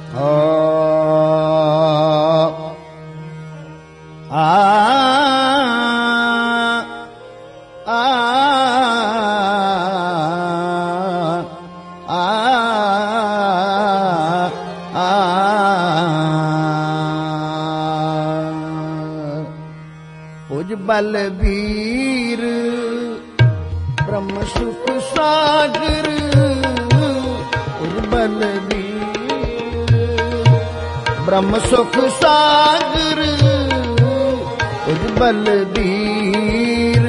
बलबीर ब्रह्म सुख सागर बलबीर ब्रह्म सुख सागर बलबीर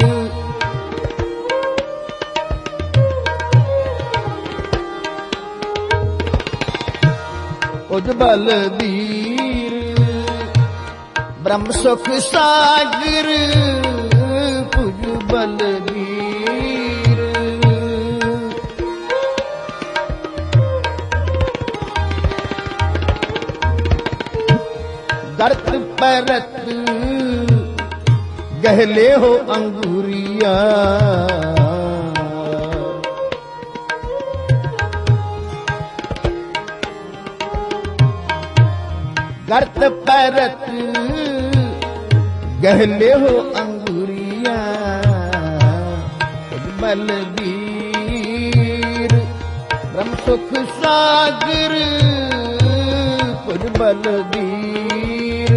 बलबीर ब्रह्म सुख सागर पुज बलबीर गर्त परत गहले हो अंगूरिया गर्त परत गहले हो अंगूरिया बलबीर ब्रह्म सुख सागर पुज बलबीर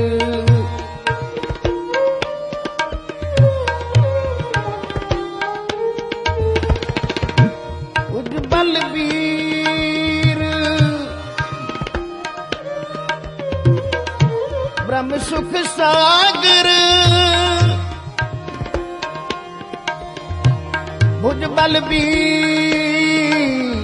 पुज बलबीर ब्रह्म सुख सागर भुज बलबीर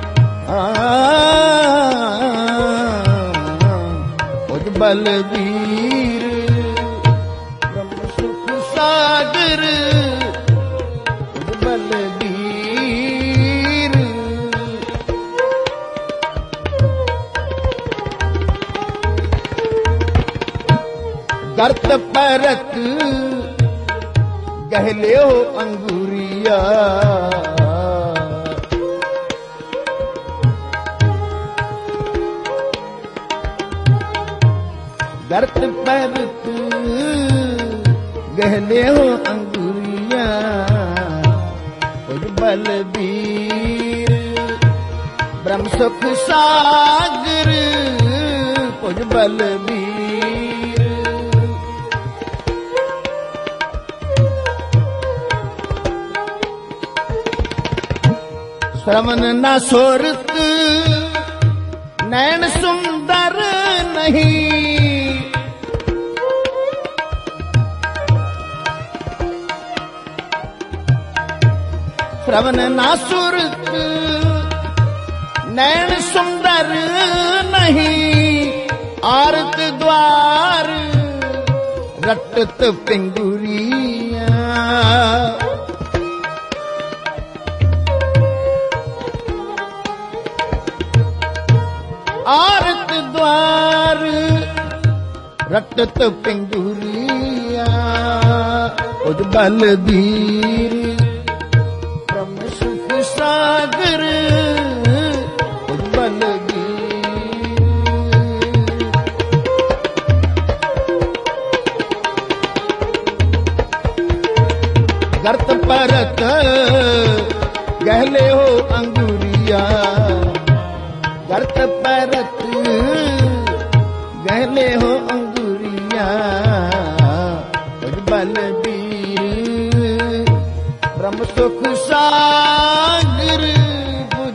भुज बलबीर ब्रह्म सुख सागर भुज बलबीर गर्त परत गहले हो अंगूरिया गर्त परत गहले हो अंगूरिया पुज बलबीर ब्रह्म सुख सागर पुज बलबीर श्रवण न सुरत नैन सुंदर नहीं श्रवण न सुरत नैन सुंदर नहीं आरत द्वार रटत पिंगुरिया आरत द्वार रटत पिंगुरिया उज बलबीर ब्रह्म सुख सागर उज बलबीर गर्त परत गहले हो अंगूरिया गर्त परत गहले हो अंगूरिया पुज बलबीर ब्रह्म सुख सागर पुज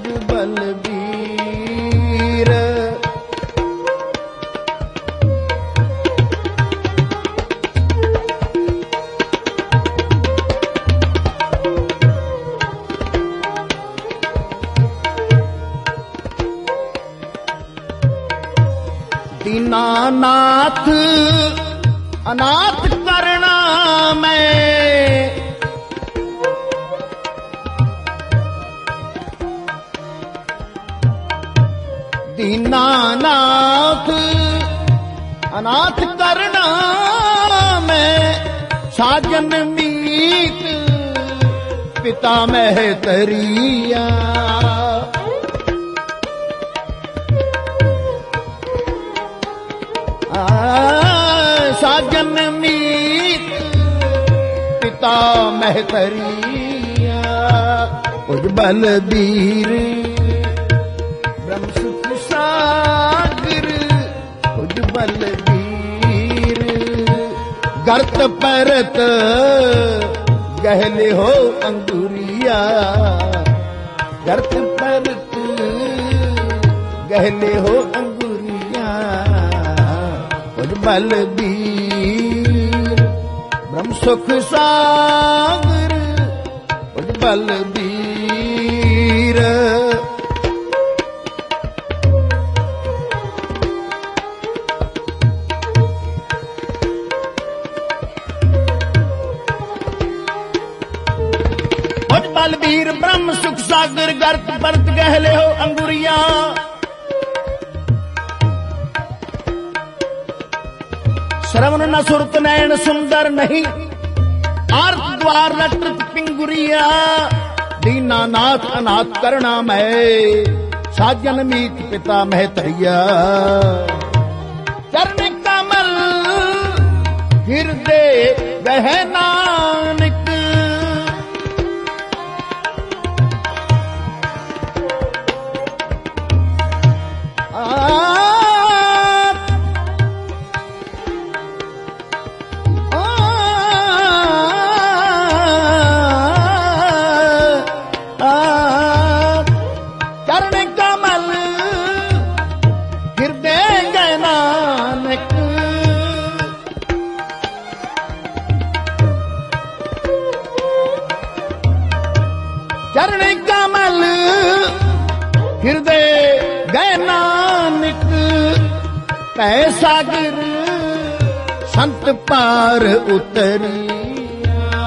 बलबीर दीनानाथ अनाथ करना मैं दीनानाथ अनाथ करना मैं साजन मीत पिता मह तरिया ਮਹਿਤਰੀਆ ਉਜ ਬਲਬੀਰ ਬ੍ਰਹਮ ਸੁਖ ਸਾਗਰ ਉਜ ਬਲਬੀਰ ਗਰਤ ਪਰਤ ਗਹਿਲੇ ਹੋ ਅੰਗੁਰੀਆ ਗਰਤ ਪਰਤ ਗਹਿਲੇ ਹੋ ਅੰਗੁਰੀਆ ਉਜ ਬਲਬੀਰ ਬ੍ਰਹਮ ਸੁਖ ਸਾਗਰ ਉਜ ਬਲਬੀਰ ਬਲਬੀਰ ਬ੍ਰਹਮ ਸੁਖ ਸਾਗਰ ਗਰਤ ਪਰਤ ਗਹਿਲੇ ਹੋ ਅੰਗੁਰੀਆ ਸ਼ਰਵਨ ਨ ਸੁਰਤ ਨੈਣ ਸੁੰਦਰ ਨਹੀਂ ਆਰਤ ਦਵਾਰ ਲਟਰਤ ਪਿੰਗੁਰੀਆ ਦੀਨਾਨਾਥ ਅਨਾਥ ਕਰਣਾ ਮੈਂ ਸਾਜਨ ਮੀਤ ਪਿਤਾ ਮਹਿਤਰੀਆ ਚਰਨ ਕਮਲ ਹਿਰਦੇ ਗਹਿ ਨਾਨਕ ਚਰਨ ਕਮਲ ਹਿਰਦੇ ਗਏ ਨਾਨਕ ਭੈ ਸਾਗਰ ਸੰਤ ਪਾਰ ਉਤਰੀਆ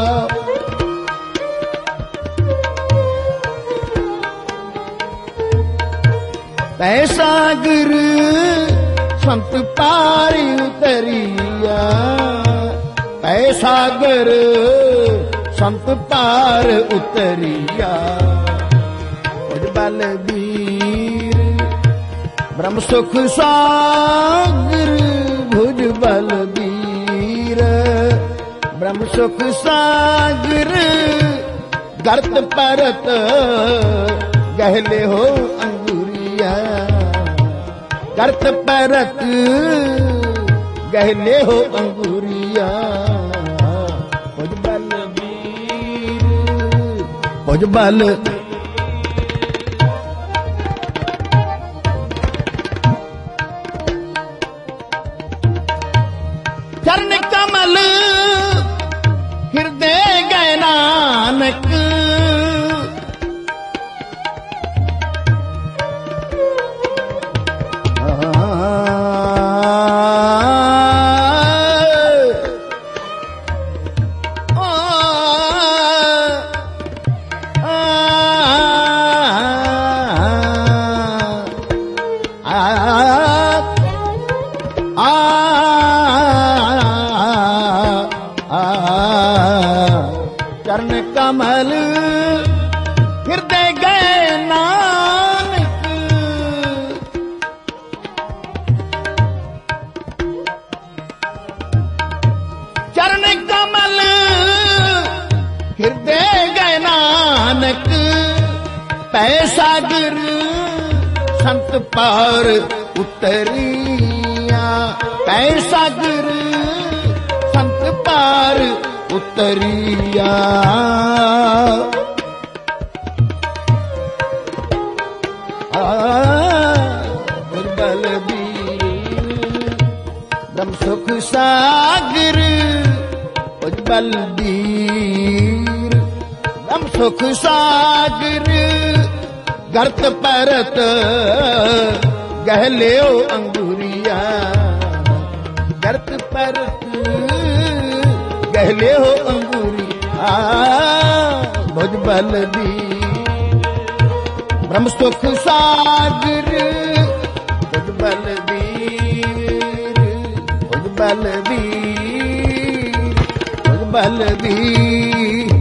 ਭੈ ਸਾਗਰ ਸੰਤ ਪਾਰ ਉਤਰੀਆ ਭੈ ਸਾਗਰ ਸੰਤ ਪਾਰ ਉਤਰੀਆ ਉਜ ਬਲਬੀਰ ਬ੍ਰਹਮ ਸੁਖ ਸਾਗਰ ਭੁਜ ਬਲਬੀਰ ਬ੍ਰਹਮ ਸੁਖ ਸਾਗਰ ਗਰਤ ਪਰਤ ਗਹਿਲੇ ਹੋ ਅੰਗੁਰੀਆ ਗਰਤ ਪਰਤ ਗਹਿਲੇ ਹੋ ਅੰਗੁਰੀਆ ਉਜ ਬਲ ਚਰਨ ਕਮਲ ਹਿਰਦੇ ਗਏ ਨਾਨਕ ਚਰਨ ਕਮਲ ਹਿਰਦੇ ਗਏ ਨਾਨਕ ਚਰਨ ਕਮਲ ਹਿਰਦੇ ਗਏ ਨਾਨਕ ਭੈ ਸਾਗਰ ਸੰਤ ਪਾਰ ਉਤਰੀਆ ਭੈ ਸਾਗਰ ਸੰਤ ਪਾਰ ਉਤਰੀਆ ਉਜ ਬਲਬੀਰ ਬ੍ਰਹਮ ਸੁਖ ਸਾਗਰ ਉਜ ਬਲਬੀਰ ਬ੍ਰਹਮ ਸੁਖ ਸਾਗਰ ਗਰਤ ਪਰਤ ਗਹਿਲਿਓ ਅੰਗੁਰੀਆ ਗਰਤ ਪਰਤ ਗਹਿਲੇ ਹੋ ਅੰਗੂਰੀਆ ਭੁਜ ਬਲਬੀਰ ਬ੍ਰਹਮ ਸੁਖ ਸਾਗਰ ਭੁਜ ਬਲਬੀਰ ਭੁਜ ਬਲਬੀਰ ਭੁਜ ਬਲਬੀਰ